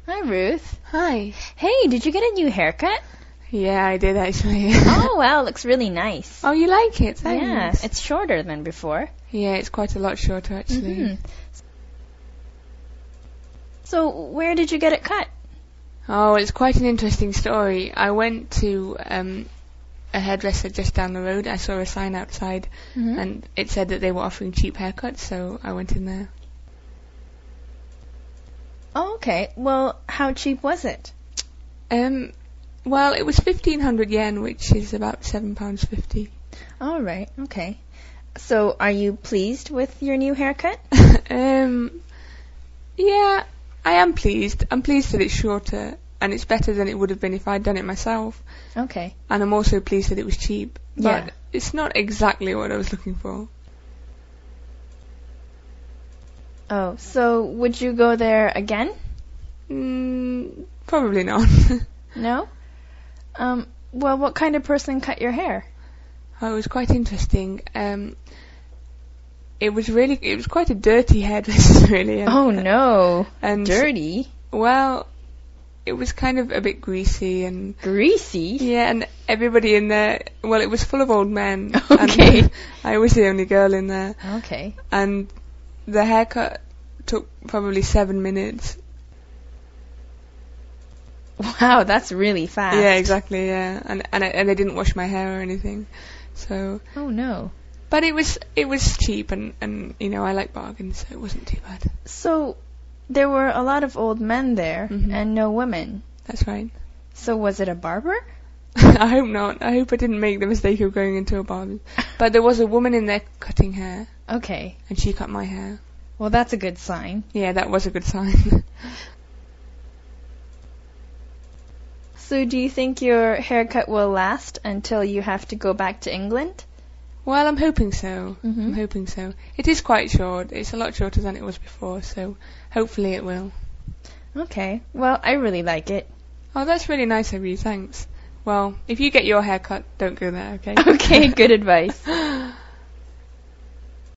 Hi, Ruth. Hi. Hey, did you get a new haircut? Yeah, I did actually. Oh, wow, looks really nice. Oh, you like it? Yeah, Thanks. it's shorter than before. Yeah, it's quite a lot shorter actually. Mhm. So, where did you get it cut? Oh, it's quite an interesting story. I went to a hairdresser just down the road. I saw a sign outside and it said that they were offering cheap haircuts, so I went in there. Oh, okay. Well, how cheap was it? Well, it was 1,500 yen, which is about £7.50. All right, okay. So, are you pleased with your new haircut? Yeah, I am pleased. I'm pleased that it's shorter and it's better than it would have been if I'd done it myself. Okay. And I'm also pleased that it was cheap. But Yeah. it's not exactly what I was looking for. Oh, so would you go there again? Probably not. No? Well, what kind of person cut your hair? Oh, it was quite interesting. It was quite a dirty hairdresser, really. Oh, no. And Dirty? Well, it was kind of a bit greasy and... Greasy? Yeah, and everybody in there, well, it was full of old men. Okay. And I was the only girl in there. Okay. And the haircut took probably 7 minutes. Wow, that's really fast. Yeah, exactly, yeah. And they didn't wash my hair or anything. So... Oh, no. But it was cheap and you know, I like bargains, so it wasn't too bad. So, there were a lot of old men there and no women. That's right. So, was it a barber? I hope not. I hope I didn't make the mistake of going into a barber. But there was a woman in there cutting hair. Okay. And she cut my hair. Well, that's a good sign. Yeah, that was a good sign. So, do you think your haircut will last until you have to go back to England? Well, I'm hoping so. I'm hoping so. It is quite short. It's a lot shorter than it was before, so hopefully it will. Okay. Well, I really like it. Oh, that's really nice of you. Thanks. Well, if you get your hair cut, don't go there, okay? Okay, good advice.